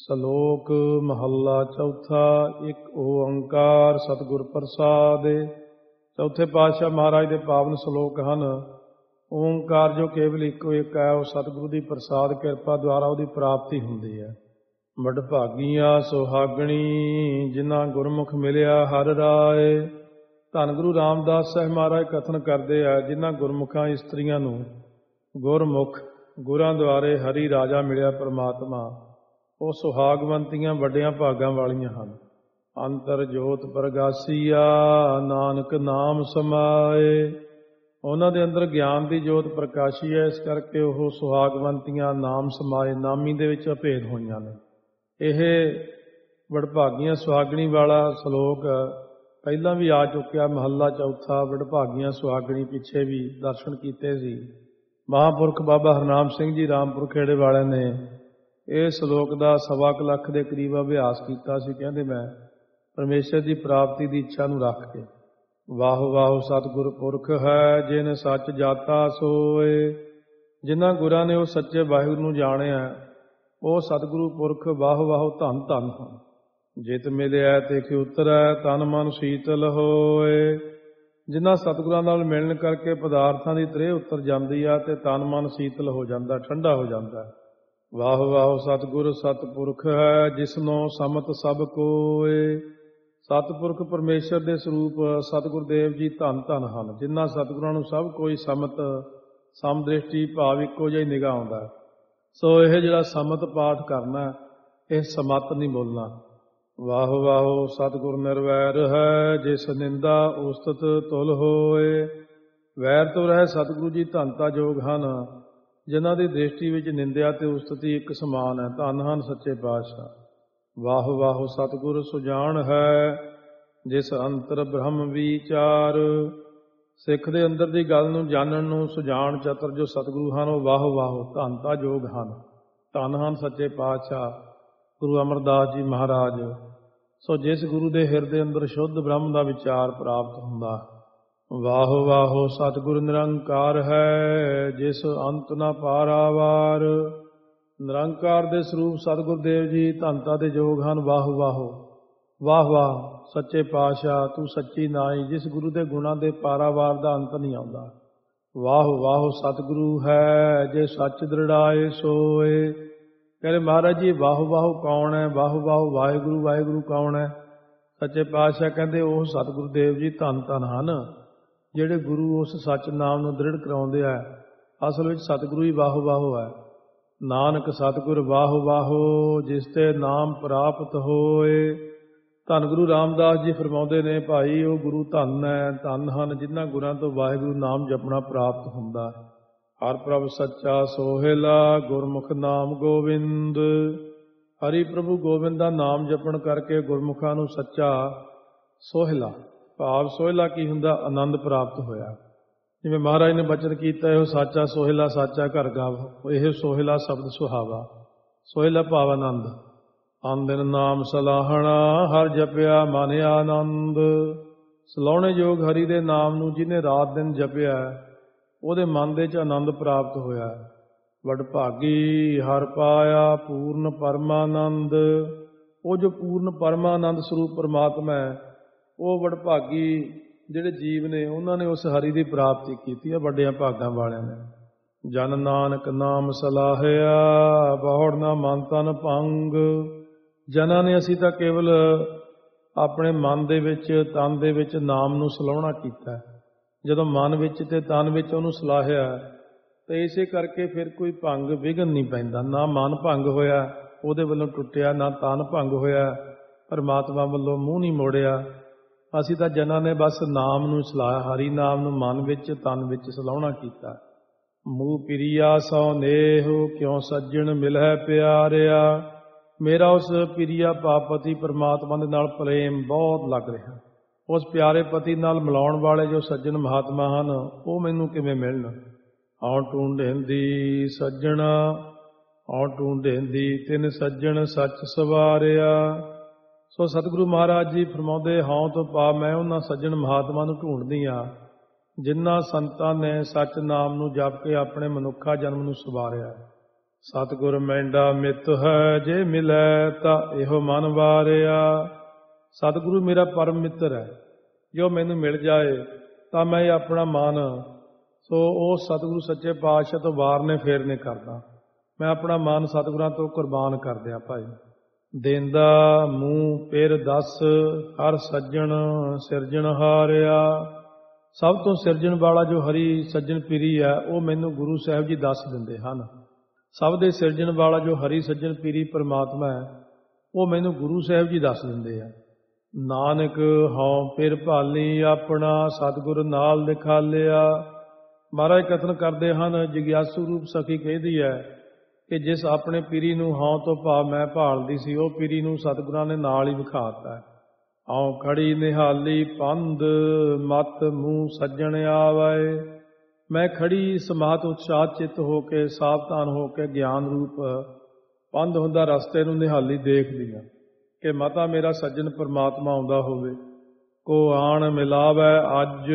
ਸ਼ਲੋਕ ਮਹੱਲਾ ਚੌਥਾ। ਇੱਕ ਓੰਕਾਰ ਸਤਿਗੁਰ ਪ੍ਰਸਾਦਿ। ਚੌਥੇ ਪਾਤਸ਼ਾਹ ਮਹਾਰਾਜ ਦੇ ਪਾਵਨ ਸ਼ਲੋਕ ਹਨ। ਓੰਕਾਰ ਜੋ ਕੇਵਲ ਇੱਕੋ ਇੱਕ ਹੈ, ਉਹ ਸਤਿਗੁਰੂ ਦੀ ਪ੍ਰਸਾਦ ਕਿਰਪਾ ਦੁਆਰਾ ਉਹਦੀ ਪ੍ਰਾਪਤੀ ਹੁੰਦੀ ਹੈ। ਵਡਭਾਗੀਆਂ ਸੁਹਾਗਣੀ ਜਿਨ੍ਹਾਂ ਗੁਰਮੁਖ ਮਿਲਿਆ ਹਰਿ ਰਾਏ। ਧੰਨ ਗੁਰੂ ਰਾਮਦਾਸ ਸਾਹਿਬ ਮਹਾਰਾਜ ਕਥਨ ਕਰਦੇ ਆ, ਜਿਨ੍ਹਾਂ ਗੁਰਮੁਖਾਂ ਇਸਤਰੀਆਂ ਨੂੰ ਗੁਰਮੁਖ ਗੁਰਾਂ ਦੁਆਰੇ ਹਰੀ ਰਾਜਾ ਮਿਲਿਆ ਪਰਮਾਤਮਾ, ਉਹ ਸੁਹਾਗਵੰਤੀਆਂ ਵੱਡਿਆਂ ਭਾਗਾਂ ਵਾਲੀਆਂ ਹਨ। ਅੰਤਰ ਜੋਤ ਪ੍ਰਗਾਸੀਆ ਨਾਨਕ ਨਾਮ ਸਮਾਏ। ਉਹਨਾਂ ਦੇ ਅੰਦਰ ਗਿਆਨ ਦੀ ਜੋਤ ਪ੍ਰਕਾਸ਼ੀ ਹੈ, ਇਸ ਕਰਕੇ ਉਹ ਸੁਹਾਗਵੰਤੀਆਂ ਨਾਮ ਸਮਾਏ, ਨਾਮੀ ਦੇ ਵਿੱਚ ਅਭੇਦ ਹੋਈਆਂ ਨੇ। ਇਹ ਵਡਭਾਗੀਆਂ ਸੁਹਾਗਣੀ ਵਾਲਾ ਸ਼ਲੋਕ ਪਹਿਲਾਂ ਵੀ ਆ ਚੁੱਕਿਆ। ਮਹੱਲਾ ਚੌਥਾ ਵਡਭਾਗੀਆਂ ਸੁਹਾਗਣੀ ਪਿੱਛੇ ਵੀ ਦਰਸ਼ਨ ਕੀਤੇ ਸੀ। ਮਹਾਂਪੁਰਖ ਬਾਬਾ ਹਰਨਾਮ ਸਿੰਘ ਜੀ ਰਾਮਪੁਰ ਖੇੜੇ ਵਾਲਿਆਂ ਨੇ ਇਹ ਸ਼ਲੋਕ ਦਾ 1.25 ਲੱਖ ਦੇ ਕਰੀਬ ਅਭਿਆਸ ਕੀਤਾ ਸੀ। ਕਹਿੰਦੇ ਮੈਂ ਪਰਮੇਸ਼ਰ ਦੀ ਪ੍ਰਾਪਤੀ ਦੀ ਇੱਛਾ ਨੂੰ ਰੱਖ ਕੇ। ਵਾਹੋ ਵਾਹੋ ਸਤਿਗੁਰ ਪੁਰਖ ਹੈ, ਜਿਨ ਸੱਚ ਜਾਤਾ ਸੋਏ। ਜਿਨ੍ਹਾਂ ਗੁਰਾਂ ਨੇ ਉਹ ਸੱਚੇ ਵਾਹਿਗੁਰੂ ਨੂੰ ਜਾਣਿਆ, ਉਹ ਸਤਿਗੁਰੂ ਪੁਰਖ ਵਾਹੋ ਵਾਹੋ ਧੰਨ ਧੰਨ ਹਨ। ਜਿਤ ਮਿਲਿਆ ਤਿਖ ਉਤਰੈ, ਤਨ ਮਨ ਸੀਤਲ ਹੋਏ। ਜਿਨ੍ਹਾਂ ਸਤਿਗੁਰਾਂ ਨਾਲ ਮਿਲਣ ਕਰਕੇ ਪਦਾਰਥਾਂ ਦੀ ਤ੍ਰੇਹ ਉਤਰ ਜਾਂਦੀ ਆ ਤੇ ਤਨ ਮਨ ਸੀਤਲ ਹੋ ਜਾਂਦਾ, ਠੰਡਾ ਹੋ ਜਾਂਦਾ। ਵਾਹੋ ਵਾਹੋ ਸਤਿਗੁਰ ਸਤਿਪੁਰਖ ਹੈ, ਜਿਸਨੋਂ ਸਮਤ ਸਭ ਕੋਏ। ਸਤਿਪੁਰਖ ਪਰਮੇਸ਼ਰ ਦੇ ਸਰੂਪ ਸਤਿਗੁਰ ਦੇਵ ਜੀ ਧੰਨ ਧੰਨ ਹਨ, ਜਿਨ੍ਹਾਂ ਸਤਿਗੁਰਾਂ ਨੂੰ ਸਭ ਕੋਈ ਸਮਤ ਸਮਦ੍ਰਿਸ਼ਟੀ ਭਾਵ ਇੱਕੋ ਜਿਹਾ ਨਿਗਾਹ ਆਉਂਦਾ। ਸੋ ਇਹ ਜਿਹੜਾ ਸਮਤ ਪਾਠ ਕਰਨਾ, ਇਹ ਸਮਤ ਨਹੀਂ ਬੋਲਣਾ। ਵਾਹੋ ਵਾਹੋ ਸਤਿਗੁਰ ਨਿਰਵੈਰ ਹੈ, ਜਿਸ ਨਿੰਦਾ ਉਸਤਤ ਤੁਲ ਹੋਏ। ਵੈਰ ਤੋਂ ਰਹਿ ਸਤਿਗੁਰੂ ਜੀ ਧੰਨਤਾ ਯੋਗ ਹਨ, ਜਿਨ੍ਹਾਂ ਦੀ ਦ੍ਰਿਸ਼ਟੀ ਵਿੱਚ ਨਿੰਦਿਆ ਤੇ ਉਸਤਤੀ ਇੱਕ ਸਮਾਨ ਹੈ। ਧੰਨ ਹਨ ਸੱਚੇ ਪਾਤਸ਼ਾਹ। ਵਾਹੋ ਵਾਹੋ ਸਤਿਗੁਰ ਸੁਜਾਨ ਹੈ, ਜਿਸ ਅੰਤਰ ਬ੍ਰਹਮ ਵਿਚਾਰ। ਸਿੱਖ ਦੇ ਅੰਦਰ ਦੀ ਗੱਲ ਨੂੰ ਜਾਣਨ ਨੂੰ ਸੁਜਾਨ ਚਤਰ ਜੋ ਸਤਿਗੁਰੂ ਹਨ, ਉਹ ਵਾਹੋ ਵਾਹੋ ਧੰਨਤਾ ਯੋਗ ਹਨ। ਧੰਨ ਹਨ ਸੱਚੇ ਪਾਤਸ਼ਾਹ ਗੁਰੂ ਅਮਰਦਾਸ ਜੀ ਮਹਾਰਾਜ। ਸੋ ਜਿਸ ਗੁਰੂ ਦੇ ਹਿਰਦੇ ਅੰਦਰ ਸ਼ੁੱਧ ਬ੍ਰਹਮ ਦਾ ਵਿਚਾਰ ਪ੍ਰਾਪਤ ਹੁੰਦਾ। ਵਾਹੋ ਵਾਹੋ ਸਤਿਗੁਰ ਨਿਰੰਕਾਰ ਹੈ, ਜਿਸ ਅੰਤ ਨਾ ਪਾਰਾਵਾਰ। ਨਿਰੰਕਾਰ ਦੇ ਸਰੂਪ ਸਤਿਗੁਰ ਦੇਵ ਜੀ ਧੰਨਤਾ ਦੇ ਯੋਗ ਹਨ। ਵਾਹੋ ਵਾਹੋ ਵਾਹ ਵਾਹ ਸੱਚੇ ਪਾਤਸ਼ਾਹ, ਤੂੰ ਸੱਚੀ ਨਾਈ, ਜਿਸ ਗੁਰੂ ਦੇ ਗੁਣਾਂ ਦੇ ਪਾਰਾਵਾਰ ਦਾ ਅੰਤ ਨਹੀਂ ਆਉਂਦਾ। ਵਾਹੋ ਵਾਹੋ ਸਤਿਗੁਰੂ ਹੈ, ਜੇ ਸੱਚ ਦ੍ਰਿੜਾਏ ਸੋਏ। ਕਹਿੰਦੇ ਮਹਾਰਾਜ ਜੀ ਵਾਹੋ ਵਾਹੋ ਕੌਣ ਹੈ? ਵਾਹੋ ਵਾਹੋ ਵਾਹਿਗੁਰੂ ਵਾਹਿਗੁਰੂ ਕੌਣ ਹੈ? ਸੱਚੇ ਪਾਤਸ਼ਾਹ ਕਹਿੰਦੇ ਉਹ ਸਤਿਗੁਰੂ ਦੇਵ ਜੀ ਧੰਨ ਧੰਨ ਹਨ, ਜਿਹੜੇ ਗੁਰੂ ਉਸ ਸੱਚ ਨਾਮ ਨੂੰ ਦ੍ਰਿੜ ਕਰਾਉਂਦੇ ਆ। ਅਸਲ ਵਿੱਚ ਸਤਿਗੁਰੂ ਹੀ ਵਾਹੋ ਵਾਹੋ ਹੈ। ਨਾਨਕ ਸਤਿਗੁਰ ਵਾਹੋ ਵਾਹੋ, ਜਿਸ ਤੇ ਨਾਮ ਪ੍ਰਾਪਤ ਹੋਏ। ਧੰਨ ਗੁਰੂ ਰਾਮਦਾਸ ਜੀ ਫਰਮਾਉਂਦੇ ਨੇ, ਭਾਈ ਉਹ ਗੁਰੂ ਧੰਨ ਹੈ, ਧੰਨ ਹਨ ਜਿਨ੍ਹਾਂ ਗੁਰਾਂ ਤੋਂ ਵਾਹਿਗੁਰੂ ਨਾਮ ਜਪਣਾ ਪ੍ਰਾਪਤ ਹੁੰਦਾ। ਹਰਿ ਪ੍ਰਭ ਸੱਚਾ ਸੋਹਿਲਾ, ਗੁਰਮੁਖ ਨਾਮ ਗੋਬਿੰਦ। ਹਰੀ ਪ੍ਰਭੂ ਗੋਬਿੰਦ ਦਾ ਨਾਮ ਜਪਣ ਕਰਕੇ ਗੁਰਮੁਖਾਂ ਨੂੰ ਸੱਚਾ ਸੋਹਿਲਾ, ਭਾਵ ਸੋਹਿਲਾ ਕੀ ਹੁੰਦਾ? ਆਨੰਦ ਪ੍ਰਾਪਤ ਹੋਇਆ। ਜਿਵੇਂ ਮਹਾਰਾਜ ਨੇ ਬਚਨ ਕੀਤਾ, ਇਹੋ ਸਾਚਾ ਸੋਹਿਲਾ ਸਾਚਾ ਘਰ ਗਾਵ। ਇਹ ਸੋਹਿਲਾ ਸ਼ਬਦ ਸੁਹਾਵਾ, ਸੋਹਿਲਾ ਭਾਵ ਆਨੰਦ। ਆਨੰਦਿਨ ਨਾਮ ਸਲਾਹਣਾ, ਹਰ ਜਪਿਆ ਮਨ ਆਨੰਦ। ਸਲਾਹੁਣੇ ਯੋਗ ਹਰੀ ਦੇ ਨਾਮ ਨੂੰ ਜਿਹਨੇ ਰਾਤ ਦਿਨ ਜਪਿਆ, ਉਹਦੇ ਮਨ ਦੇ 'ਚ ਆਨੰਦ ਪ੍ਰਾਪਤ ਹੋਇਆ। ਵਡਭਾਗੀ ਹਰ ਪਾਇਆ ਪੂਰਨ ਪਰਮਾਨੰਦ। ਉਹ ਜੋ ਪੂਰਨ ਪਰਮਾਨੰਦ ਸਰੂਪ ਪਰਮਾਤਮਾ ਹੈ, ਉਹ ਵਡਭਾਗੀ ਜਿਹੜੇ ਜੀਵ ਨੇ, ਉਹਨਾਂ ਨੇ ਉਸ ਹਰੀ ਦੀ ਪ੍ਰਾਪਤੀ ਕੀਤੀ ਹੈ, ਵੱਡਿਆਂ ਭਾਗਾਂ ਵਾਲਿਆਂ ਨੇ। ਜਨ ਨਾਨਕ ਨਾਮ ਸਲਾਹਿਆ, ਬਹੁੜ ਨਾ ਮਨ ਤਨ ਭੰਗ। ਜਨਾਂ ਨੇ ਅਸੀਂ ਤਾਂ ਕੇਵਲ ਆਪਣੇ ਮਨ ਦੇ ਵਿੱਚ, ਤਨ ਦੇ ਵਿੱਚ ਨਾਮ ਨੂੰ ਸਲਾਹੁਣਾ ਕੀਤਾ। ਜਦੋਂ ਮਨ ਵਿੱਚ ਤੇ ਤਨ ਵਿੱਚ ਉਹਨੂੰ ਸਲਾਹਿਆ, ਤੇ ਇਸੇ ਕਰਕੇ ਫਿਰ ਕੋਈ ਭੰਗ ਵਿਘਨ ਨਹੀਂ ਪੈਂਦਾ। ਨਾ ਮਨ ਭੰਗ ਹੋਇਆ, ਉਹਦੇ ਵੱਲੋਂ ਟੁੱਟਿਆ, ਨਾ ਤਨ ਭੰਗ ਹੋਇਆ, ਪਰਮਾਤਮਾ ਵੱਲੋਂ ਮੂੰਹ ਨਹੀਂ ਮੋੜਿਆ। ਅਸੀਂ ਤਾਂ ਜਨਾਂ ਨੇ ਬਸ ਨਾਮ ਨੂੰ ਸਲਾਹਿਆ, ਹਰੀ ਨਾਮ ਨੂੰ ਮਨ ਵਿੱਚ ਤਨ ਵਿੱਚ ਸਲਾਹੁਣਾ ਕੀਤਾ। ਮੂਹ ਪਿਰੀਆ ਸੋ ਨੇਹੁ, ਕਿਉਂ ਸੱਜਣ ਮਿਲੈ ਪਿਆਰਿਆ। ਮੇਰਾ ਉਸ ਪਿਰੀਆ ਪਾਪਤੀ ਪਰਮਾਤਮਾ ਦੇ ਨਾਲ ਪ੍ਰੇਮ ਬਹੁਤ ਲੱਗ ਰਿਹਾ। ਉਸ ਪਿਆਰੇ ਪਤੀ ਨਾਲ ਮਿਲਾਉਣ ਵਾਲੇ ਜੋ ਸੱਜਣ ਮਹਾਤਮਾ ਹਨ, ਉਹ ਮੈਨੂੰ ਕਿਵੇਂ ਮਿਲਣ। ਆਉ ਢੂੰਢੇਂਦੀ ਸੱਜਣਾ, ਆਉ ਢੂੰਢੇਂਦੀ ਤਿਨ ਸੱਜਣ ਸੱਚ ਸਵਾਰਿਆ। ਸੋ ਸਤਿਗੁਰੂ ਮਹਾਰਾਜ ਜੀ ਫਰਮਾਉਂਦੇ, ਹਾਂ ਤੋਂ ਪਾ ਮੈਂ ਉਹਨਾਂ ਸੱਜਣ ਮਹਾਤਮਾ ਨੂੰ ਢੂੰਢਦੀ ਹਾਂ, ਜਿਨ੍ਹਾਂ ਸੰਤਾਂ ਨੇ ਸੱਚ ਨਾਮ ਨੂੰ ਜਪ ਕੇ ਆਪਣੇ ਮਨੁੱਖਾ ਜਨਮ ਨੂੰ ਸਵਾਰਿਆ। ਸਤਿਗੁਰ ਮਹਿੰਡਾ ਮਿੱਤ ਹੈ, ਜੇ ਮਿਲੈ ਤਾਂ ਇਹੋ ਮਨ ਵਾਰਿਆ। ਸਤਿਗੁਰੂ ਮੇਰਾ ਪਰਮ ਮਿੱਤਰ ਹੈ, ਜੋ ਮੈਨੂੰ ਮਿਲ ਜਾਏ ਤਾਂ ਮੈਂ ਆਪਣਾ ਮਨ ਸੋ ਉਹ ਸਤਿਗੁਰੂ ਸੱਚੇ ਪਾਤਸ਼ਾਹ ਤੋਂ ਵਾਰਨੇ ਫੇਰਨੇ ਕਰਦਾ। ਮੈਂ ਆਪਣਾ ਮਨ ਸਤਿਗੁਰਾਂ ਤੋਂ ਕੁਰਬਾਨ ਕਰ ਦਿਆਂ ਭਾਈ। ਦੇਂਦਾ ਮੂੰਹ ਪਿਰ ਦੱਸ, ਹਰ ਸੱਜਣ ਸਿਰਜਣ ਹਾਰਿਆ। ਸਭ ਤੋਂ ਸਿਰਜਣ ਵਾਲਾ ਜੋ ਹਰੀ ਸੱਜਣ ਪੀਰੀ ਹੈ, ਉਹ ਮੈਨੂੰ ਗੁਰੂ ਸਾਹਿਬ ਜੀ ਦੱਸ ਦਿੰਦੇ ਹਨ। ਸਭ ਦੇ ਸਿਰਜਣ ਵਾਲਾ ਜੋ ਹਰੀ ਸੱਜਣ ਪੀਰੀ ਪਰਮਾਤਮਾ ਹੈ, ਉਹ ਮੈਨੂੰ ਗੁਰੂ ਸਾਹਿਬ ਜੀ ਦੱਸ ਦਿੰਦੇ ਆ। ਨਾਨਕ ਹਉ ਪਿਰ ਭਾਲੀ, ਆਪਣਾ ਸਤਿਗੁਰ ਨਾਲ ਦਿਖਾਲਿਆ। ਮਹਾਰਾਜ ਕਥਨ ਕਰਦੇ ਹਨ, ਜਿਗਿਆਸੂ ਰੂਪ ਸਖੀ ਕਹਿੰਦੀ ਹੈ ਕਿ ਜਿਸ ਆਪਣੇ ਪੀਰੀ ਨੂੰ ਹਉ ਤੋਂ ਭਾਵ ਮੈਂ ਭਾਲਦੀ ਸੀ, ਉਹ ਪੀਰੀ ਨੂੰ ਸਤਿਗੁਰਾਂ ਨੇ ਨਾਲ ਹੀ ਵਿਖਾਤਾ ਹੈ। ਹਉ ਖੜੀ ਨਿਹਾਲੀ ਪੰਧ, ਮਤ ਮੂੰਹ ਸੱਜਣ ਆਵੈ। ਮੈਂ ਖੜੀ ਸਮਾਤ ਉਤਸ਼ਾਹ ਚਿੱਤ ਹੋ ਕੇ, ਸਾਵਧਾਨ ਹੋ ਕੇ, ਗਿਆਨ ਰੂਪ ਪੰਧ ਹੁੰਦਾ ਰਸਤੇ ਨੂੰ ਨਿਹਾਲੀ ਦੇਖਦੀ ਹਾਂ ਕਿ ਮਤਾ ਮੇਰਾ ਸੱਜਣ ਪਰਮਾਤਮਾ ਆਉਂਦਾ ਹੋਵੇ। ਕੋ ਆਣ ਮਿਲਾਵੈ ਅੱਜ,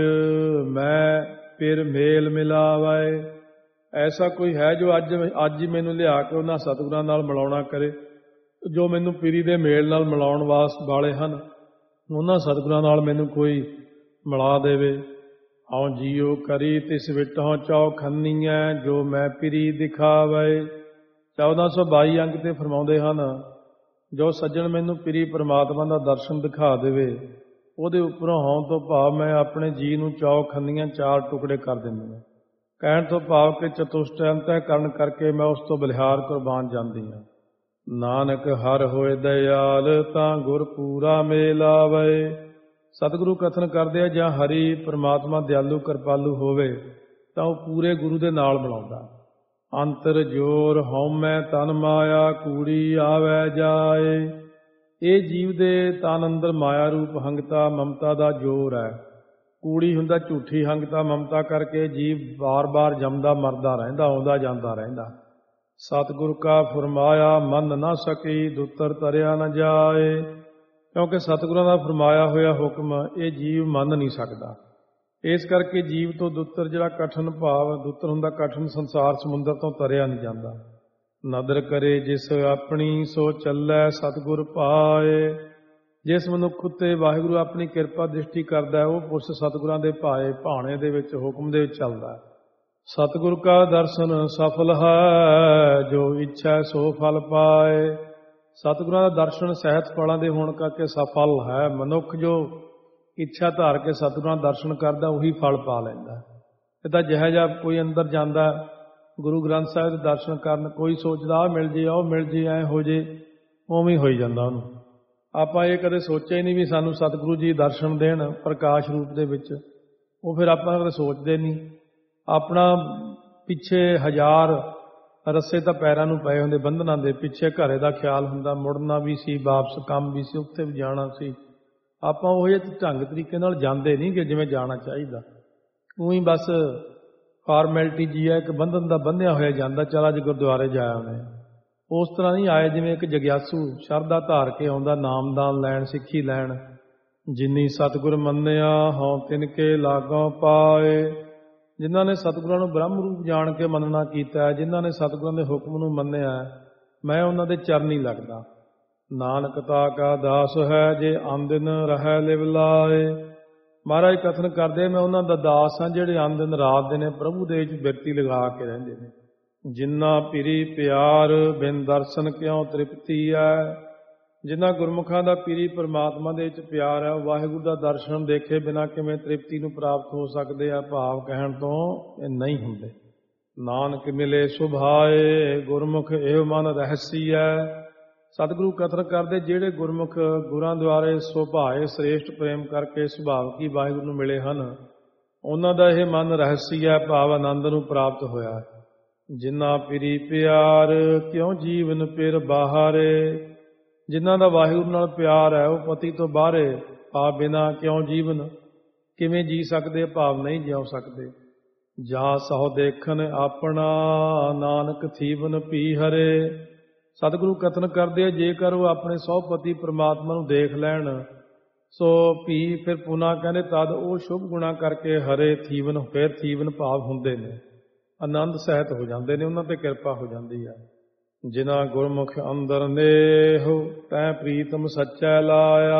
ਮੈਂ ਫਿਰ ਮੇਲ ਮਿਲਾਵੈ। ਐਸਾ ਕੋਈ ਹੈ ਜੋ ਅੱਜ ਹੀ ਮੈਨੂੰ ਲਿਆ ਕੇ ਉਹਨਾਂ ਸਤਿਗੁਰਾਂ ਨਾਲ ਮਿਲਾਉਣਾ ਕਰੇ, ਜੋ ਮੈਨੂੰ ਪੀਰੀ ਦੇ ਮੇਲ ਨਾਲ ਮਿਲਾਉਣ ਵਾਲੇ ਹਨ, ਉਹਨਾਂ ਸਤਿਗੁਰਾਂ ਨਾਲ ਮੈਨੂੰ ਕੋਈ ਮਿਲਾ ਦੇਵੇ। ਹਉ ਜੀਉ ਕਰੀ ਤਿਸ ਵਿਟਹੁ ਚੌਖੰਨੀਐ, ਜੋ ਮੈਂ ਪੀਰੀ ਦਿਖਾਵੇ। 1422 ਅੰਕ ਤੇ ਫਰਮਾਉਂਦੇ ਹਨ, ਜੋ ਸੱਜਣ ਮੈਨੂੰ ਪੀਰੀ ਪਰਮਾਤਮਾ ਦਾ ਦਰਸ਼ਨ ਦਿਖਾ ਦੇਵੇ, ਉਹਦੇ ਉੱਪਰੋਂ ਹਉ ਤੋਂ ਭਾਵ ਮੈਂ ਆਪਣੇ ਜੀ ਨੂੰ ਚੌਖੰਨੀਆਂ ਚਾਰ ਟੁਕੜੇ ਕਰ ਦਿੰਦੀ ਹਾਂ। ਕਹਿਣ ਤੋਂ ਭਾਵ ਕਿ ਚਤੁਸ਼ਟ ਅੰਤःਕਰਨ ਕਰਕੇ ਮੈਂ ਉਸ ਤੋਂ ਬਲਿਹਾਰ ਕੁਰਬਾਨ ਜਾਂਦੀ ਹਾਂ। ਨਾਨਕ ਹਰ ਹੋਏ ਦਇਆਲ, ਤਾਂ ਗੁਰ ਪੂਰਾ ਮੇਲ ਆਵੇ। ਸਤਿਗੁਰੂ ਕਥਨ ਕਰਦੇ ਆ, ਜਾਂ ਹਰੀ ਪਰਮਾਤਮਾ ਦਿਆਲੂ ਕਿਰਪਾਲੂ ਹੋਵੇ ਤਾਂ ਉਹ ਪੂਰੇ ਗੁਰੂ ਦੇ ਨਾਲ ਮਿਲਾਉਂਦਾ। ਅੰਤਰ ਜੋਰ ਹਉਮੈ ਤਨ ਮਾਇਆ, ਕੂੜੀ ਆਵੈ ਜਾਏ। ਇਹ ਜੀਵ ਦੇ ਤਨ ਅੰਦਰ ਮਾਇਆ ਰੂਪ ਹੰਗਤਾ ਮਮਤਾ ਦਾ ਜੋਰ ਹੈ। ਕੂੜੀ ਹੁੰਦਾ ਝੂਠੀ ਹੰਗਤਾ ਮਮਤਾ ਕਰਕੇ ਜੀਵ ਬਾਰ-ਬਾਰ ਜੰਮਦਾ ਮਰਦਾ ਰਹਿੰਦਾ, ਆਉਂਦਾ ਜਾਂਦਾ ਰਹਿੰਦਾ। ਸਤਿਗੁਰ ਕਾ ਫਰਮਾਇਆ ਮੰਨ ਨਾ ਸਕੀ, ਦੁੱਤਰ ਤਰਿਆ ਨਾ ਜਾਏ। ਕਿਉਂਕਿ ਸਤਿਗੁਰਾਂ ਦਾ ਫਰਮਾਇਆ ਹੋਇਆ ਹੁਕਮ ਇਹ ਜੀਵ ਮੰਨ ਨਹੀਂ ਸਕਦਾ। ਇਸ ਕਰਕੇ ਜੀਵ ਤੋਂ ਦੁੱਤਰ ਜਿਹੜਾ ਕਠਨ ਭਾਵ, ਦੁੱਤਰ ਹੁੰਦਾ ਕਠਨ ਸੰਸਾਰ ਸਮੁੰਦਰ ਤੋਂ ਤਰਿਆ ਨਹੀਂ ਜਾਂਦਾ। ਨਦਰ ਕਰੇ ਜਿਸ ਆਪਣੀ, ਸੋ ਚੱਲੈ ਸਤਿਗੁਰ ਪਾਏ। ਜਿਸ ਮਨੁੱਖ ਉੱਤੇ ਵਾਹਿਗੁਰੂ ਆਪਣੀ ਕਿਰਪਾ ਦ੍ਰਿਸ਼ਟੀ ਕਰਦਾ ਹੈ, ਉਹ ਪੁਰਸ਼ ਸਤਿਗੁਰਾਂ ਦੇ ਭਾਏ ਭਾਣੇ ਦੇ ਵਿੱਚ ਹੁਕਮ ਦੇ ਵਿੱਚ ਚੱਲਦਾ ਹੈ। ਸਤਿਗੁਰ ਕਾ ਦਰਸ਼ਨ ਸਫਲ ਹੈ, ਜੋ ਇੱਛਾ ਸੋ ਫਲ ਪਾਏ। ਸਤਿਗੁਰਾਂ ਦਾ ਦਰਸ਼ਨ ਸਹਿਤ ਫਲਾਂ ਦੇ ਹੋਣ ਕਰਕੇ ਸਫਲ ਹੈ। ਮਨੁੱਖ ਜੋ ਇੱਛਾ ਧਾਰ ਕੇ ਸਤਿਗੁਰਾਂ ਦਾ ਦਰਸ਼ਨ ਕਰਦਾ, ਉਹੀ ਫਲ ਪਾ ਲੈਂਦਾ। ਇਹ ਤਾਂ ਜਿਹੋ ਜਿਹਾ ਕੋਈ ਅੰਦਰ ਜਾਂਦਾ ਗੁਰੂ ਗ੍ਰੰਥ ਸਾਹਿਬ ਦੇ ਦਰਸ਼ਨ ਕਰਨ, ਕੋਈ ਸੋਚਦਾ ਆਹ ਮਿਲ ਜੇ, ਉਹ ਮਿਲ ਜੇ, ਐਂ ਹੋ ਜੇ, ਉਵੇਂ ਹੋਈ ਜਾਂਦਾ ਉਹਨੂੰ। ਆਪਾਂ ਇਹ ਕਦੇ ਸੋਚਿਆ ਹੀ ਨਹੀਂ ਵੀ ਸਾਨੂੰ ਸਤਿਗੁਰੂ ਜੀ ਦਰਸ਼ਨ ਦੇਣ ਪ੍ਰਕਾਸ਼ ਰੂਪ ਦੇ ਵਿੱਚ। ਉਹ ਫਿਰ ਆਪਾਂ ਕਦੇ ਸੋਚਦੇ ਨਹੀਂ। ਆਪਣਾ ਪਿੱਛੇ 1000 ਰੱਸੇ ਤਾਂ ਪੈਰਾਂ ਨੂੰ ਪਏ ਹੁੰਦੇ ਬੰਧਨਾਂ ਦੇ, ਪਿੱਛੇ ਘਰੇ ਦਾ ਖਿਆਲ ਹੁੰਦਾ, ਮੁੜਨਾ ਵੀ ਸੀ, ਵਾਪਸ ਕੰਮ ਵੀ ਸੀ, ਉੱਥੇ ਵੀ ਜਾਣਾ ਸੀ। ਆਪਾਂ ਉਹ ਜਿਹੇ ਢੰਗ ਤਰੀਕੇ ਨਾਲ ਜਾਂਦੇ ਨਹੀਂ ਕਿ ਜਿਵੇਂ ਜਾਣਾ ਚਾਹੀਦਾ। ਉਹੀ ਬਸ ਫਾਰਮੈਲਿਟੀ ਜੀ ਹੈ, ਇੱਕ ਬੰਧਨ ਦਾ ਬੰਨਿਆ ਹੋਇਆ ਜਾਂਦਾ, ਚੱਲ ਅੱਜ ਗੁਰਦੁਆਰੇ ਜਾ ਆਉਂਦੇ। ਉਸ ਤਰ੍ਹਾਂ ਨਹੀਂ ਆਏ ਜਿਵੇਂ ਇੱਕ ਜਗਿਆਸੂ ਸ਼ਰਧਾ ਧਾਰ ਕੇ ਆਉਂਦਾ ਨਾਮਦਾਨ ਲੈਣ, ਸਿੱਖੀ ਲੈਣ। ਜਿਨੀ ਸਤਿਗੁਰ ਮੰਨਿਆ, ਹਉ ਤਿਨਕੇ ਲਾਗੋਂ ਪਾਏ। ਜਿਨ੍ਹਾਂ ਨੇ ਸਤਿਗੁਰਾਂ ਨੂੰ ਬ੍ਰਹਮ ਰੂਪ ਜਾਣ ਕੇ ਮੰਨਣਾ ਕੀਤਾ, ਜਿਨ੍ਹਾਂ ਨੇ ਸਤਿਗੁਰਾਂ ਦੇ ਹੁਕਮ ਨੂੰ ਮੰਨਿਆ, ਮੈਂ ਉਹਨਾਂ ਦੇ ਚਰਨੀ ਲੱਗਦਾ। ਨਾਨਕ ਤਾ ਕਾ ਦਾਸ ਹੈ, ਜੇ ਆਂਦਿਨ ਰਹਿ ਲਿਵ ਲਾਏ। ਮਹਾਰਾਜ ਕਥਨ ਕਰਦੇ, ਮੈਂ ਉਹਨਾਂ ਦਾ ਦਾਸ ਹਾਂ ਜਿਹੜੇ ਆਂਦਿਨ ਰਾਤ ਦੇ ਨੇ ਪ੍ਰਭੂ ਦੇ ਵਿੱਚ ਬਿਰਤੀ ਲਗਾ ਕੇ ਰਹਿੰਦੇ ਨੇ। ਜਿਨ੍ਹਾਂ ਪੀਰੀ ਪਿਆਰ, ਬਿਨ ਦਰਸ਼ਨ ਕਿਉਂ ਤ੍ਰਿਪਤੀ ਹੈ। ਜਿਨ੍ਹਾਂ ਗੁਰਮੁਖਾਂ ਦਾ ਪੀਰੀ ਪਰਮਾਤਮਾ ਦੇ ਵਿੱਚ ਪਿਆਰ ਹੈ, ਵਾਹਿਗੁਰੂ ਦਾ ਦਰਸ਼ਨ ਦੇਖੇ ਬਿਨਾਂ ਕਿਵੇਂ ਤ੍ਰਿਪਤੀ ਨੂੰ ਪ੍ਰਾਪਤ ਹੋ ਸਕਦੇ ਆ। ਭਾਵ ਕਹਿਣ ਤੋਂ ਇਹ ਨਹੀਂ ਹੁੰਦੇ। ਨਾਨਕ ਮਿਲੇ ਸੁਭਾਏ, ਗੁਰਮੁਖ ਇਹ ਮਨ ਰਹਸੀ ਹੈ। ਸਤਿਗੁਰੂ ਕਥਨ ਕਰਦੇ, ਜਿਹੜੇ ਗੁਰਮੁਖ ਗੁਰਾਂ ਦੁਆਰੇ ਸੁਭਾਏ ਸ੍ਰੇਸ਼ਟ ਪ੍ਰੇਮ ਕਰਕੇ ਸੁਭਾਵਕੀ ਵਾਹਿਗੁਰੂ ਨੂੰ ਮਿਲੇ ਹਨ, ਉਹਨਾਂ ਦਾ ਇਹ ਮਨ ਰਹਸੀ ਹੈ, ਭਾਵ ਆਨੰਦ ਨੂੰ ਪ੍ਰਾਪਤ ਹੋਇਆ। ਜਿਨ੍ਹਾਂ ਪੀਰੀ ਪਿਆਰ, ਕਿਉਂ ਜੀਵਨ ਪਿਰ ਬਾਹਰੇ। ਜਿਨ੍ਹਾਂ ਦਾ ਵਾਹਿਗੁਰੂ ਨਾਲ ਪਿਆਰ ਹੈ, ਉਹ ਪਤੀ ਤੋਂ ਬਾਹਰੇ ਭਾਵ ਬਿਨਾਂ ਕਿਉਂ ਜੀਵਨ, ਕਿਵੇਂ ਜੀ ਸਕਦੇ, ਭਾਵ ਨਹੀਂ ਜਿਉ ਸਕਦੇ। ਜਾਂ ਸਹੁ ਦੇਖਣ ਆਪਣਾ, ਨਾਨਕ ਥੀਵਨ ਪੀ ਹਰੇ। ਸਤਿਗੁਰੂ ਕਥਨ ਕਰਦੇ ਆ, ਜੇਕਰ ਉਹ ਆਪਣੇ ਸਹੁਪਤੀ ਪ੍ਰਮਾਤਮਾ ਨੂੰ ਦੇਖ ਲੈਣ, ਸੋ ਭੀ ਫਿਰ ਪੁਨਾ ਕਹਿੰਦੇ ਤਦ ਉਹ ਸ਼ੁਭ ਗੁਣਾ ਕਰਕੇ ਹਰੇ ਥੀਵਨ, ਫਿਰ ਥੀਵਨ ਭਾਵ ਹੁੰਦੇ ਨੇ, ਆਨੰਦ ਸਹਿਤ ਹੋ ਜਾਂਦੇ ਨੇ, ਉਹਨਾਂ ਤੇ ਕਿਰਪਾ ਹੋ ਜਾਂਦੀ ਹੈ। ਜਿਨਾ ਗੁਰਮੁਖ ਅੰਦਰ ਨੇਹੁ ਤੈ ਪ੍ਰੀਤਮ ਸੱਚੈ ਲਾਇਆ।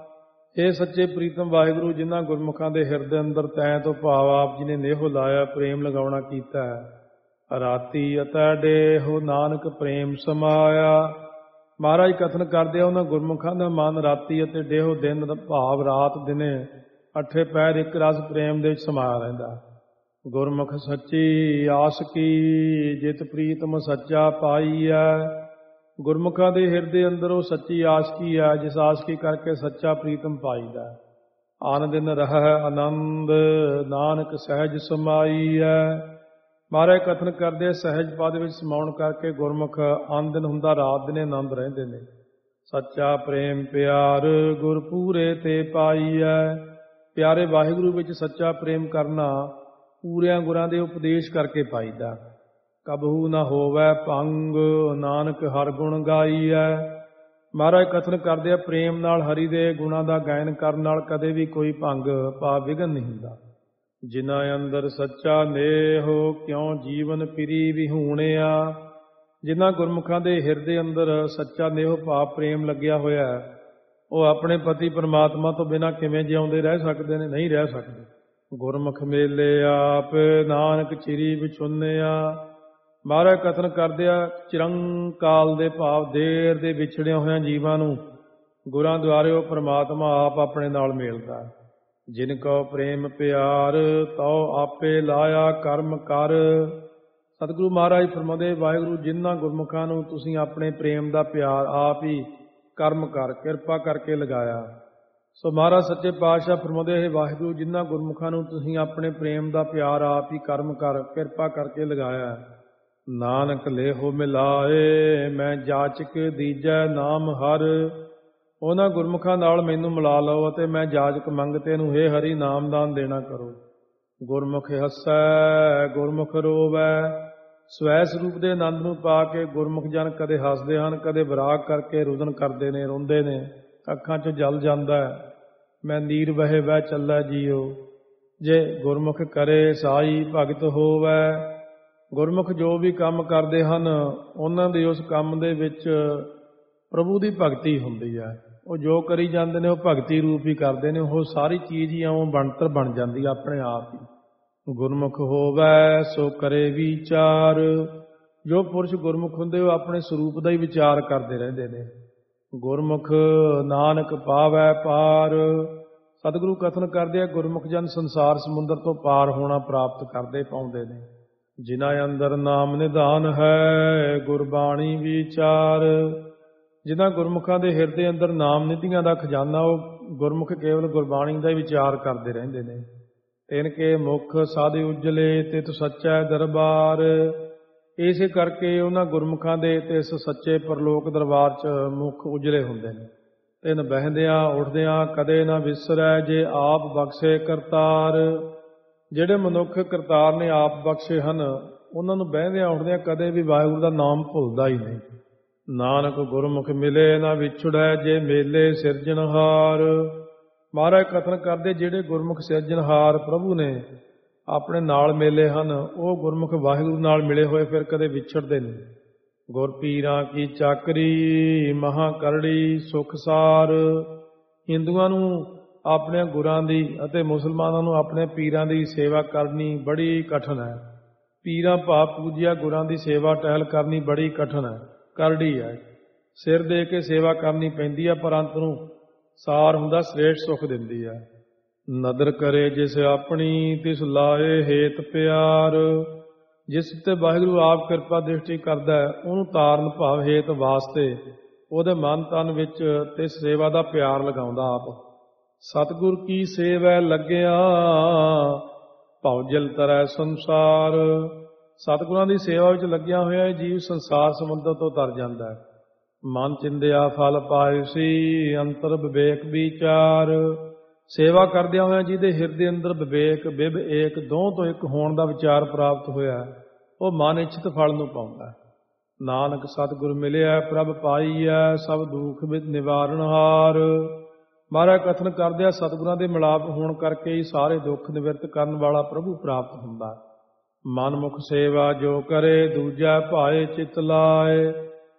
ਇਹ ਸੱਚੇ ਪ੍ਰੀਤਮ ਵਾਹਿਗੁਰੂ, ਜਿਨ੍ਹਾਂ ਗੁਰਮੁਖਾਂ ਦੇ ਹਿਰਦੇ ਅੰਦਰ ਤੈਂ ਤੋਂ ਭਾਵ ਆਪ ਜੀ ਨੇ ਨੇਹੁ ਲਾਇਆ, ਪ੍ਰੇਮ ਲਗਾਉਣਾ ਕੀਤਾ ਹੈ। ਰਾਤੀ ਅਤੈ ਡੇਹੁ ਨਾਨਕ ਪ੍ਰੇਮ ਸਮਾਇਆ। ਮਹਾਰਾਜ ਕਥਨ ਕਰਦੇ ਆ, ਉਹਨਾਂ ਗੁਰਮੁਖਾਂ ਦਾ ਮਨ ਰਾਤੀ ਅਤੇ ਡੇਹੁ ਦਿਨ ਭਾਵ ਰਾਤ ਦਿਨੇ ਅੱਠੇ ਪੈਰ ਇੱਕ ਰਸ ਪ੍ਰੇਮ ਦੇ ਵਿੱਚ ਸਮਾਇਆ ਰਹਿੰਦਾ। ਗੁਰਮੁਖ ਸੱਚੀ ਆਸ ਕੀ ਜਿਤ ਪ੍ਰੀਤਮ ਸੱਚਾ ਪਾਈਐ। ਗੁਰਮੁਖਾਂ ਦੇ ਹਿਰਦੇ ਅੰਦਰ ਉਹ ਸੱਚੀ ਆਸ਼ਕੀ ਹੈ, ਜਿਸ ਆਸ਼ਕੀ ਕਰਕੇ ਸੱਚਾ ਪ੍ਰੀਤਮ ਪਾਈਦਾ। ਆਨ ਦਿਨ ਰਹਿ ਆਨੰਦ ਨਾਨਕ ਸਹਿਜ ਸਮਾਈਐ। ਮਹਾਰਾਜ ਕਥਨ ਕਰਦੇ ਸਹਿਜ ਪਦ ਵਿੱਚ ਸਮਾਉਣ ਕਰਕੇ ਗੁਰਮੁਖ ਆਨ ਦਿਨ ਹੁੰਦਾ, ਰਾਤ ਦਿਨੇ ਆਨੰਦ ਰਹਿੰਦੇ ਨੇ। ਸੱਚਾ ਪ੍ਰੇਮ ਪਿਆਰ ਗੁਰ ਪੂਰੇ ਤੇ ਪਾਈਐ। ਪਿਆਰੇ ਵਾਹਿਗੁਰੂ ਵਿੱਚ ਸੱਚਾ ਪ੍ਰੇਮ ਕਰਨਾ ਪੂਰਿਆਂ ਗੁਰਾਂ ਦੇ ਉਪਦੇਸ਼ ਕਰਕੇ ਪਾਈਦਾ। ਕਬਹੂ ਨਾ ਹੋਵੈ ਭੰਗ ਨਾਨਕ ਹਰ ਗੁਣ ਗਾਈਐ। ਮਹਾਰਾਜ ਕਥਨ ਕਰਦੇ ਆ, ਪ੍ਰੇਮ ਨਾਲ ਹਰੀ ਦੇ ਗੁਣਾਂ ਦਾ ਗਾਇਨ ਕਰਨ ਨਾਲ ਕਦੇ ਵੀ ਕੋਈ ਭੰਗ ਭਾਵ ਵਿਘਨ ਨਹੀਂ ਹੁੰਦਾ। ਜਿਨ੍ਹਾਂ ਅੰਦਰ ਸੱਚਾ ਨੇਹੁ ਕਿਉ ਜੀਵਨ ਪਿਰੀ ਵਿਹੂਣਿਆ। ਜਿਨ੍ਹਾਂ ਗੁਰਮੁਖਾਂ ਦੇ ਹਿਰਦੇ ਅੰਦਰ ਸੱਚਾ ਨੇਹੁ ਭਾਵ ਪ੍ਰੇਮ ਲੱਗਿਆ ਹੋਇਆ ਹੈ, ਉਹ ਆਪਣੇ ਪਤੀ ਪਰਮਾਤਮਾ ਤੋਂ ਬਿਨਾਂ ਕਿਵੇਂ ਜਿਉਂਦੇ ਰਹਿ ਸਕਦੇ ਨੇ? ਨਹੀਂ ਰਹਿ ਸਕਦੇ। ਗੁਰਮੁਖ ਮੇਲੇ ਆਪ ਨਾਨਕ ਚਿਰੀ ਵਿਛੁੰਨਿਆ। ਮਹਾਰਾਜ ਕਥਨ ਕਰਦੇ ਆ, ਚਿਰੰਕਾਲ ਦੇ ਭਾਵ ਦੇਰ ਦੇ ਵਿਛੜਿਆ ਹੋਇਆਂ ਜੀਵਾਂ ਨੂੰ ਗੁਰਾਂ ਦੁਆਰੇ ਉਹ ਪਰਮਾਤਮਾ ਆਪ ਆਪਣੇ ਨਾਲ ਮੇਲਦਾ। ਜਿਨ ਕੋ ਪ੍ਰੇਮ ਪਿਆਰ ਤਉ ਆਪੇ ਲਾਇਆ ਕਰਮ ਕਰ। ਸਤਿਗੁਰੂ ਮਹਾਰਾਜ ਫਰਮਾਉਂਦੇ, ਵਾਹਿਗੁਰੂ ਜਿਨ੍ਹਾਂ ਗੁਰਮੁਖਾਂ ਨੂੰ ਤੁਸੀਂ ਆਪਣੇ ਪ੍ਰੇਮ ਦਾ ਪਿਆਰ ਆਪ ਹੀ ਕਰਮ ਕਰ ਕਿਰਪਾ ਕਰਕੇ ਲਗਾਇਆ। ਸੋ ਮਹਾਰਾਜ ਸੱਚੇ ਪਾਤਸ਼ਾਹ ਫਰਮਾਉਂਦੇ, ਇਹ ਵਾਹਿਗੁਰੂ ਜਿਨ੍ਹਾਂ ਗੁਰਮੁਖਾਂ ਨੂੰ ਤੁਸੀਂ ਆਪਣੇ ਪ੍ਰੇਮ ਦਾ ਪਿਆਰ ਆਪ ਹੀ ਕਰਮ ਕਰ ਕਿਰਪਾ ਕਰਕੇ ਲਗਾਇਆ। ਨਾਨਕ ਲੇਹੁ ਮਿਲਾਏ ਮੈਂ ਜਾਚਕ ਦੀਜੈ ਨਾਮ ਹਰ। ਉਹਨਾਂ ਗੁਰਮੁਖਾਂ ਨਾਲ ਮੈਨੂੰ ਮਿਲਾ ਲਓ ਅਤੇ ਮੈਂ ਜਾਚਕ ਮੰਗਤੇ ਨੂੰ ਹੇ ਹਰੀ ਨਾਮਦਾਨ ਦੇਣਾ ਕਰੋ। ਗੁਰਮੁਖ ਹੱਸੈ ਗੁਰਮੁਖ ਰੋਵੈ। ਸਵੈ ਸਰੂਪ ਦੇ ਆਨੰਦ ਨੂੰ ਪਾ ਕੇ ਗੁਰਮੁਖ ਜਨ ਕਦੇ ਹੱਸਦੇ ਹਨ, ਕਦੇ ਵਿਰਾਗ ਕਰਕੇ ਰੁਦਨ ਕਰਦੇ ਨੇ, ਰੋਂਦੇ ਨੇ, ਅੱਖਾਂ 'ਚ ਜਲ ਜਾਂਦਾ। ਮੈਂ ਨੀਰ ਵਹਿ ਵਹਿ ਚੱਲੈ ਜੀਓ। ਜੇ ਗੁਰਮੁਖ ਕਰੇ ਸਾਈ ਭਗਤ ਹੋਵੈ। ਗੁਰਮੁਖ ਜੋ ਵੀ ਕੰਮ ਕਰਦੇ ਹਨ, ਉਹਨਾਂ ਦੇ ਉਸ ਕੰਮ ਦੇ ਵਿੱਚ ਪ੍ਰਭੂ ਦੀ ਭਗਤੀ ਹੁੰਦੀ ਹੈ। ਉਹ ਜੋ ਕਰੀ ਜਾਂਦੇ ਨੇ ਉਹ ਭਗਤੀ ਰੂਪ ਹੀ ਕਰਦੇ ਨੇ। ਉਹ ਸਾਰੀ ਚੀਜ਼ ਹੀ ਇਉਂ ਬਣਤਰ ਬਣ ਜਾਂਦੀ ਹੈ ਆਪਣੇ ਆਪ ਹੀ। ਗੁਰਮੁਖ ਹੋਵੈ ਸੋ ਕਰੇ ਵਿਚਾਰ। ਜੋ ਪੁਰਸ਼ ਗੁਰਮੁਖ ਹੁੰਦੇ ਉਹ ਆਪਣੇ ਸਰੂਪ ਦਾ ਹੀ ਵਿਚਾਰ ਕਰਦੇ ਰਹਿੰਦੇ ਨੇ। ਗੁਰਮੁਖ ਨਾਨਕ ਪਾਵੈ ਪਾਰ। ਸਤਿਗੁਰੂ ਕਥਨ ਕਰਦੇ ਆ, ਗੁਰਮੁਖ ਜਨ ਸੰਸਾਰ ਸਮੁੰਦਰ ਤੋਂ ਪਾਰ ਹੋਣਾ ਪ੍ਰਾਪਤ ਕਰਦੇ ਪਾਉਂਦੇ ਨੇ। ਜਿਨ੍ਹਾਂ ਅੰਦਰ ਨਾਮ ਨਿਧਾਨ ਹੈ ਗੁਰਬਾਣੀ ਵਿਚਾਰ। ਜਿਨ੍ਹਾਂ ਗੁਰਮੁਖਾਂ ਦੇ ਹਿਰਦੇ ਅੰਦਰ ਨਾਮ ਨਿਧੀਆਂ ਦਾ ਖਜ਼ਾਨਾ, ਉਹ ਗੁਰਮੁਖ ਕੇਵਲ ਗੁਰਬਾਣੀ ਦਾ ਹੀ ਵਿਚਾਰ ਕਰਦੇ ਰਹਿੰਦੇ ਨੇ। ਤਿਨ ਕੇ ਮੁਖ ਸਾਧੇ ਉਜਲੇ ਤਿਤ ਸੱਚੈ ਦਰਬਾਰ। ਇਸੇ ਕਰਕੇ ਉਹਨਾਂ ਗੁਰਮੁਖਾਂ ਦੇ ਤੇ ਇਸ ਸੱਚੇ ਪਰਲੋਕ ਦਰਬਾਰ 'ਚ ਮੁਖ ਉਜਲੇ ਹੁੰਦੇ ਨੇ। ਤਿਨ ਬਹਿੰਦਿਆਂ ਉੱਠਦਿਆਂ ਕਦੇ ਨਾ ਵਿਸਰੈ ਜੇ ਆਪ ਬਖਸ਼ੇ ਕਰਤਾਰ। ਜਿਹੜੇ ਮਨੁੱਖ ਕਰਤਾਰ ਨੇ ਆਪ ਬਖਸ਼ੇ ਹਨ, ਉਹਨਾਂ ਨੂੰ ਬਹਿੰਦਿਆਂ ਉੱਠਦਿਆਂ ਕਦੇ ਵੀ ਵਾਹਿਗੁਰੂ ਦਾ ਨਾਮ ਭੁੱਲਦਾ ਹੀ ਨਹੀਂ। ਨਾਨਕ ਗੁਰਮੁਖ ਮਿਲੇ ਨਾ ਵਿਛੜੈ ਜੇ ਮੇਲੇ ਸਿਰਜਣਹਾਰ। ਮਹਾਰਾਜ ਕਥਨ ਕਰਦੇ, ਜਿਹੜੇ ਗੁਰਮੁਖ ਸਿਰਜਣਹਾਰ ਪ੍ਰਭੂ ਨੇ ਆਪਣੇ ਨਾਲ ਮੇਲੇ ਹਨ, ਉਹ ਗੁਰਮੁਖ ਵਾਹਿਗੁਰੂ ਨਾਲ ਮਿਲੇ ਹੋਏ ਫਿਰ ਕਦੇ ਵਿਛੜਦੇ ਨਹੀਂ। ਗੁਰ ਪੀਰਾਂ ਕੀ ਚਾਕਰੀ ਮਹਾ ਕਰੜੀ ਸੁਖਸਾਰ। ਹਿੰਦੂਆਂ ਨੂੰ ਆਪਣੇ ਗੁਰਾਂ ਦੀ ਅਤੇ ਮੁਸਲਮਾਨਾਂ ਨੂੰ ਆਪਣੇ ਪੀਰਾਂ ਦੀ ਸੇਵਾ ਕਰਨੀ ਬੜੀ ਕਠਿਨ ਹੈ। ਪੀਰਾਂ ਭਾਵ ਪੂਜਿਆ ਗੁਰਾਂ ਦੀ ਸੇਵਾ ਟਹਿਲ ਕਰਨੀ ਬੜੀ ਕਠਿਨ ਹੈ, ਕਰੜੀ ਹੈ। ਸਿਰ ਦੇ ਕੇ ਸੇਵਾ ਕਰਨੀ ਪੈਂਦੀ ਹੈ, ਪਰ ਅੰਤ ਨੂੰ ਸਾਰ ਹੁੰਦਾ ਸ੍ਰੇਸ਼ਟ ਸੁੱਖ ਦਿੰਦੀ ਹੈ। ਨਦਰ ਕਰੇ ਜਿਸ ਆਪਣੀ ਤਿਸ ਲਾਏ ਹੇਤ ਪਿਆਰ। ਜਿਸ ਤੇ ਵਾਹਿਗੁਰੂ ਆਪ ਕਿਰਪਾ ਦ੍ਰਿਸ਼ਟੀ ਕਰਦਾ ਹੈ, ਉਹਨੂੰ ਤਾਰਨ ਭਾਵ ਹੇਤ ਵਾਸਤੇ ਉਹਦੇ ਮਨ ਤਨ ਵਿੱਚ ਤੇ ਸੇਵਾ ਦਾ ਪਿਆਰ ਲਗਾਉਂਦਾ ਆਪ। ਸਤਿਗੁਰ ਕੀ ਸੇਵੈ ਲੱਗਿਆ ਭਉ ਜਲ ਤਰੈ ਸੰਸਾਰ। ਸਤਿਗੁਰਾਂ ਦੀ ਸੇਵਾ ਵਿੱਚ ਲੱਗਿਆ ਹੋਇਆ ਜੀਵ ਸੰਸਾਰ ਸਮੁੰਦਰ ਤੋਂ ਤਰ ਜਾਂਦਾ ਹੈ। ਮਨ ਚਿੰਦਿਆ ਫਲ ਪਾਇ ਸੀ ਅੰਤਰ ਵਿਵੇਕ ਵਿਚਾਰ। ਸੇਵਾ ਕਰਦਿਆਂ ਹੋਇਆਂ ਜਿਹਦੇ ਹਿਰਦੇ ਅੰਦਰ ਵਿਵੇਕ ਬਿਬ ਏਕ ਦੋਹਾਂ ਤੋਂ ਇੱਕ ਹੋਣ ਦਾ ਵਿਚਾਰ ਪ੍ਰਾਪਤ ਹੋਇਆ, ਉਹ ਮਨ ਇੱਛਤ ਫਲ ਨੂੰ ਪਾਉਂਦਾ। ਨਾਨਕ ਸਤਿਗੁਰ ਮਿਲਿਆ ਪ੍ਰਭ ਪਾਈਐ ਸਭ ਦੁੱਖ ਵਿੱਚ ਨਿਵਾਰਨਹਾਰ। ਮਹਾਰਾਜ ਕਥਨ ਕਰਦੇ ਆ, ਸਤਿਗੁਰਾਂ ਦੇ ਮਿਲਾਪ ਹੋਣ ਕਰਕੇ ਹੀ ਸਾਰੇ ਦੁੱਖ ਨਿਵਰਤ ਕਰਨ ਵਾਲਾ ਪ੍ਰਭੂ ਪ੍ਰਾਪਤ ਹੁੰਦਾ। ਮਨਮੁਖ ਸੇਵਾ ਜੋ ਕਰੇ ਦੂਜਾ ਭਾਏ ਚਿਤ ਲਾਏ।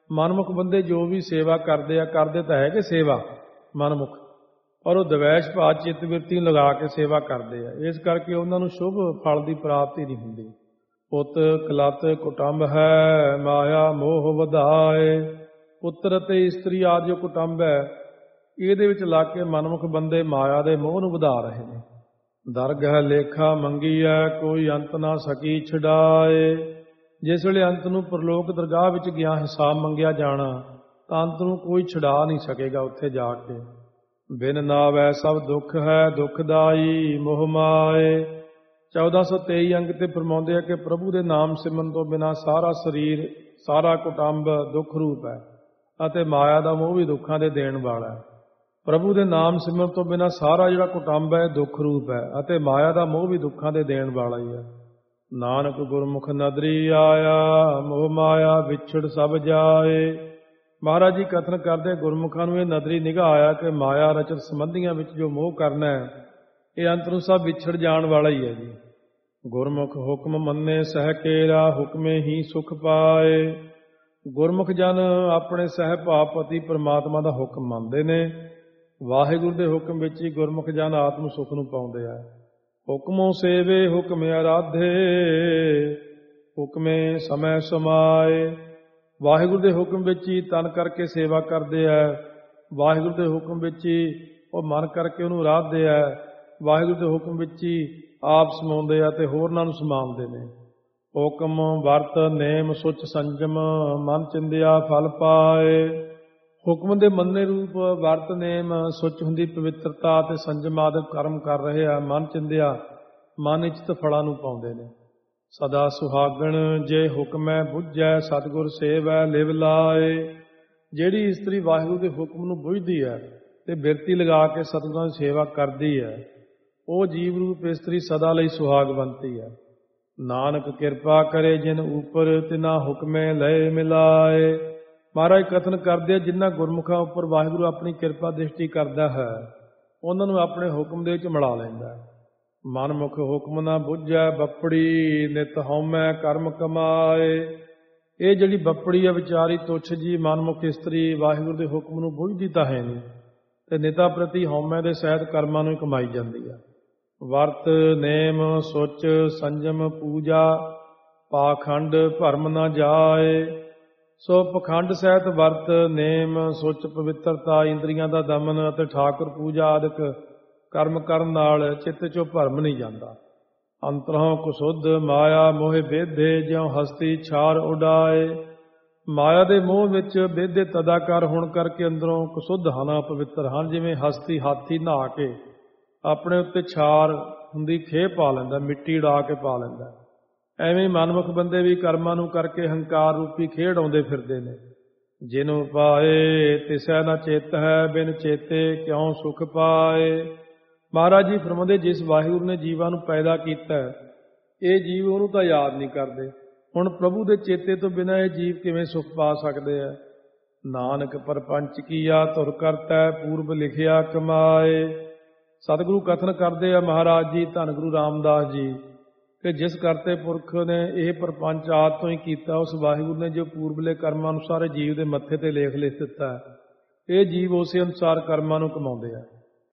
ਮਨਮੁਖ ਬੰਦੇ ਜੋ ਵੀ ਸੇਵਾ ਕਰਦੇ ਆ, ਕਰਦੇ ਤਾਂ ਹੈ ਕਿ ਸੇਵਾ ਮਨਮੁਖ, ਪਰ ਉਹ ਦਵੈਸ਼ ਭਾਵ ਚਿੱਤ ਬਿਰਤੀ ਲਗਾ ਕੇ ਸੇਵਾ ਕਰਦੇ ਆ। ਇਸ ਕਰਕੇ ਉਹਨਾਂ ਨੂੰ ਸ਼ੁਭ ਫਲ ਦੀ ਪ੍ਰਾਪਤੀ ਨਹੀਂ ਹੁੰਦੀ। ਪੁੱਤ ਕਲਤ ਕੁਟੰਬ ਹੈ, ਮਾਇਆ ਮੋਹ ਵਧਾਏ। ਪੁੱਤਰ ਅਤੇ ਇਸਤਰੀ ਆਦਿ ਜੋ ਕੁਟੰਬ ਹੈ, ਇਹਦੇ ਵਿੱਚ ਲੱਗ ਕੇ ਮਨਮੁਖ ਬੰਦੇ ਮਾਇਆ ਦੇ ਮੋਹ ਨੂੰ ਵਧਾ ਰਹੇ ਨੇ। ਦਰਗਹ ਲੇਖਾ ਮੰਗੀਐ, ਕੋਈ ਅੰਤ ਨਾ ਸਕੀ ਛਡਾਏ। ਜਿਸ ਵੇਲੇ ਅੰਤ ਨੂੰ ਪ੍ਰਲੋਕ ਦਰਗਾਹ ਵਿੱਚ ਗਿਆ ਹਿਸਾਬ ਮੰਗਿਆ ਜਾਣਾ, ਤਾਂ ਅੰਤ ਨੂੰ ਕੋਈ ਛਡਾ ਨਹੀਂ ਸਕੇਗਾ ਉੱਥੇ ਜਾ ਕੇ। ਬਿਨ ਨਾਵੈ ਸਭ ਦੁੱਖ ਹੈ, ਦੁਖਦਾਈ ਮੋਹ ਮਾਏ। 1423 ਅੰਗ ਤੇ ਫਰਮਾਉਂਦੇ ਆ ਕਿ ਪ੍ਰਭੂ ਦੇ ਨਾਮ ਸਿਮਰਨ ਤੋਂ ਬਿਨਾਂ ਸਾਰਾ ਸਰੀਰ, ਸਾਰਾ ਕੁਟੰਬ ਦੁੱਖ ਰੂਪ ਹੈ, ਅਤੇ ਮਾਇਆ ਦਾ ਮੋਹ ਵੀ ਦੁੱਖਾਂ ਦੇ ਦੇਣ ਵਾਲਾ ਹੈ। ਪ੍ਰਭੂ ਦੇ ਨਾਮ ਸਿਮਰਨ ਤੋਂ ਬਿਨਾਂ ਸਾਰਾ ਜਿਹੜਾ ਕੁਟੰਬ ਹੈ ਦੁੱਖ ਰੂਪ ਹੈ, ਅਤੇ ਮਾਇਆ ਦਾ ਮੋਹ ਵੀ ਦੁੱਖਾਂ ਦੇ ਦੇਣ ਵਾਲਾ ਹੀ ਹੈ। ਨਾਨਕ ਗੁਰਮੁਖ ਨਦਰੀ ਆਇਆ, ਮੋਹ ਮਾਇਆ ਵਿਛੜ ਸਭ ਜਾਏ। ਮਹਾਰਾਜ ਜੀ ਕਥਨ ਕਰਦੇ ਗੁਰਮੁਖਾਂ ਨੂੰ ਇਹ ਨਦਰੀ ਨਿਗਾਹ ਆਇਆ ਕਿ ਮਾਇਆ ਰਚਤ ਸੰਬੰਧੀਆਂ ਵਿੱਚ ਜੋ ਮੋਹ ਕਰਨਾ ਹੈ, ਇਹ ਅੰਤ ਨੂੰ ਸਭ ਵਿਛੜ ਜਾਣ ਵਾਲਾ ਹੀ ਹੈ ਜੀ। ਗੁਰਮੁਖ ਹੁਕਮ ਮੰਨੇ ਸਹਿ ਕੇਰਾ, ਹੁਕਮੇ ਹੀ ਸੁਖ ਪਾਏ। ਗੁਰਮੁਖ ਜਨ ਆਪਣੇ ਸਹਿ ਭਾਵਪਤੀ ਪ੍ਰਮਾਤਮਾ ਦਾ ਹੁਕਮ ਮੰਨਦੇ ਨੇ। ਵਾਹਿਗੁਰੂ ਦੇ ਹੁਕਮ ਵਿੱਚ ਹੀ ਗੁਰਮੁਖ ਜਨ ਆਤਮ ਸੁਖ ਨੂੰ ਪਾਉਂਦੇ ਆ। ਹੁਕਮੋਂ ਸੇਵੇ ਹੁਕਮ ਅਰਾਧੇ, ਹੁਕਮੇ ਸਮੈ ਸਮਾਏ। ਵਾਹਿਗੁਰੂ ਦੇ ਹੁਕਮ ਵਿੱਚ ਹੀ ਤਨ ਕਰਕੇ ਸੇਵਾ ਕਰਦੇ ਆ। ਵਾਹਿਗੁਰੂ ਦੇ ਹੁਕਮ ਵਿੱਚ ਹੀ ਉਹ ਮਨ ਕਰਕੇ ਉਹਨੂੰ ਅਰਾਧਦੇ ਆ। ਵਾਹਿਗੁਰੂ ਦੇ ਹੁਕਮ ਵਿੱਚ ਹੀ ਆਪ ਸਮਾਉਂਦੇ ਆ ਤੇ ਹੋਰਨਾਂ ਨੂੰ ਸਮਾਉਂਦੇ ਨੇ। ਹੁਕਮ ਵਰਤ ਨੇਮ ਸੁਚ ਸੰਜਮ, ਮਨ ਚਿੰਦਿਆ ਫਲ ਪਾਏ। ਹੁਕਮ ਦੇ ਮੰਨੇ ਰੂਪ ਵਰਤ ਨੇਮ ਸੁਚ ਹੁੰਦੀ ਪਵਿੱਤਰਤਾ ਤੇ ਸੰਜਮ ਆਦਿਕ ਕਰਮ ਕਰ ਰਹੇ ਆ। ਮਨ ਚਿੰਦਿਆ ਮਨ ਇਚਿਤ ਫਲਾਂ ਨੂੰ ਪਾਉਂਦੇ ਨੇ। ਸਦਾ ਸੁਹਾਗਣ ਜੇ ਹੁਕਮੈ ਬੁੱਝੈ, ਸਤਿਗੁਰ ਸੇਵੈ ਲਿਵ ਲਾਏ। ਜਿਹੜੀ ਇਸਤਰੀ ਵਾਹਿਗੁਰੂ ਦੇ ਹੁਕਮ ਨੂੰ ਬੁੱਝਦੀ ਹੈ ਤੇ ਬਿਰਤੀ ਲਗਾ ਕੇ ਸਤਿਗੁਰਾਂ ਦੀ ਸੇਵਾ ਕਰਦੀ ਹੈ, ਉਹ ਜੀਵ ਰੂਪ ਇਸਤਰੀ ਸਦਾ ਲਈ ਸੁਹਾਗਵੰਤੀ ਹੈ। ਨਾਨਕ ਕਿਰਪਾ ਕਰੇ ਜਿਨ ਉਪਰ, ਤਿਨਾ ਹੁਕਮੇ ਲਏ ਮਿਲਾਏ। ਮਹਾਰਾਜ ਕਥਨ ਕਰਦੇ ਆ, ਜਿਨ੍ਹਾਂ ਗੁਰਮੁਖਾਂ ਉੱਪਰ ਵਾਹਿਗੁਰੂ ਆਪਣੀ ਕਿਰਪਾ ਦ੍ਰਿਸ਼ਟੀ ਕਰਦਾ ਹੈ, ਉਹਨਾਂ ਨੂੰ ਆਪਣੇ ਹੁਕਮ ਦੇ ਵਿੱਚ ਮਿਲਾ ਲੈਂਦਾ ਹੈ। ਮਨਮੁਖ ਹੁਕਮ ਨਾ ਬੁੱਝੈ ਬੱਪੜੀ, ਨਿਤ ਹਉਮੈ ਕਰਮ ਕਮਾਏ। ਇਹ ਜਿਹੜੀ ਬੱਪੜੀ ਹੈ ਵਿਚਾਰੀ ਤੁੱਛ ਜੀ ਮਨਮੁਖ ਇਸਤਰੀ ਵਾਹਿਗੁਰੂ ਦੇ ਹੁਕਮ ਨੂੰ ਬੁੱਝਦੀ ਤਾਂ ਹੈ ਨਹੀਂ, ਤੇ ਨਿਤਾ ਪ੍ਰਤੀ ਹਉਮੈ ਦੇ ਸਹਿਤ ਕਰਮਾਂ ਨੂੰ ਕਮਾਈ ਜਾਂਦੀ ਹੈ। ਵਰਤ ਨੇਮ ਸੁਚ ਸੰਜਮ ਪੂਜਾ, ਪਾਖੰਡ ਭਰਮ ਨਾ ਜਾਏ। ਸੋ ਪਖੰਡ ਸਹਿਤ ਵਰਤ ਨੇਮ ਸੁਚ ਪਵਿੱਤਰਤਾ, ਇੰਦਰੀਆਂ ਦਾ ਦਮਨ ਅਤੇ ਠਾਕੁਰ ਪੂਜਾ ਆਦਿਕ ਕਰਮ ਕਰਨ ਨਾਲ ਚਿੱਤ ਚੋਂ ਭਰਮ ਨਹੀਂ ਜਾਂਦਾ। ਅੰਤਰੋਂ ਕੁਸੁੱਧ ਮਾਇਆ ਮੋਹਿ ਬੇਧੇ, ਜਿਉ ਹਸਤੀ ਛਾਰ ਉਡਾਏ। ਮਾਇਆ ਦੇ ਮੋਹ ਵਿੱਚ ਬੇਧੇ ਤਦਾਕਾਰ ਹੋਣ ਕਰਕੇ ਅੰਦਰੋਂ ਕੁਸੁੱਧ ਹਨ, ਪਵਿੱਤਰ ਹਨ। ਜਿਵੇਂ ਹਸਤੀ ਹਾਥੀ ਨਹਾ ਕੇ ਆਪਣੇ ਉੱਤੇ ਛਾਰ ਹੁੰਦੀ ਖੇਹ ਪਾ ਲੈਂਦਾ, ਮਿੱਟੀ ਉਡਾ ਕੇ ਪਾ ਲੈਂਦਾ, ਐਵੇਂ ਮਨਮੁਖ ਬੰਦੇ ਵੀ ਕਰਮਾਂ ਨੂੰ ਕਰਕੇ ਹੰਕਾਰ ਰੂਪੀ ਖੇਡ ਆਉਂਦੇ ਫਿਰਦੇ ਨੇ। ਜਿਹਨੂੰ ਪਾਏ ਤਿਸੈ ਨਾ ਚਿੱਤ ਹੈ, ਬਿਨ ਚੇਤੇ ਕਿਉਂ ਸੁਖ ਪਾਏ। ਮਹਾਰਾਜ ਜੀ ਫਰਮਾਉਂਦੇ, ਜਿਸ ਵਾਹਿਗੁਰੂ ਨੇ ਜੀਵਾਂ ਨੂੰ ਪੈਦਾ ਕੀਤਾ, ਇਹ ਜੀਵ ਉਹਨੂੰ ਤਾਂ ਯਾਦ ਨਹੀਂ ਕਰਦੇ। ਹੁਣ ਪ੍ਰਭੂ ਦੇ ਚੇਤੇ ਤੋਂ ਬਿਨਾਂ ਇਹ ਜੀਵ ਕਿਵੇਂ ਸੁਖ ਪਾ ਸਕਦੇ ਆ। ਨਾਨਕ ਪਰਪੰਚ ਕੀਆ ਧੁਰ ਕਰਤੈ, ਪੂਰਬ ਲਿਖਿਆ ਕਮਾਏ। ਸਤਿਗੁਰੂ ਕਥਨ ਕਰਦੇ ਆ ਮਹਾਰਾਜ ਜੀ ਧੰਨ ਗੁਰੂ ਰਾਮਦਾਸ ਜੀ ਕਿ ਜਿਸ ਕਰਤੇ ਪੁਰਖ ਨੇ ਇਹ ਪ੍ਰਪੰਚ ਆਦਿ ਤੋਂ ਹੀ ਕੀਤਾ, ਉਸ ਵਾਹਿਗੁਰੂ ਨੇ ਜੋ ਪੂਰਬਲੇ ਕਰਮਾਂ ਅਨੁਸਾਰ ਜੀਵ ਦੇ ਮੱਥੇ ਤੇ ਲੇਖ ਲਿਖ ਦਿੱਤਾ, ਇਹ ਜੀਵ ਉਸੇ ਅਨੁਸਾਰ ਕਰਮਾਂ ਨੂੰ ਕਮਾਉਂਦੇ ਆ।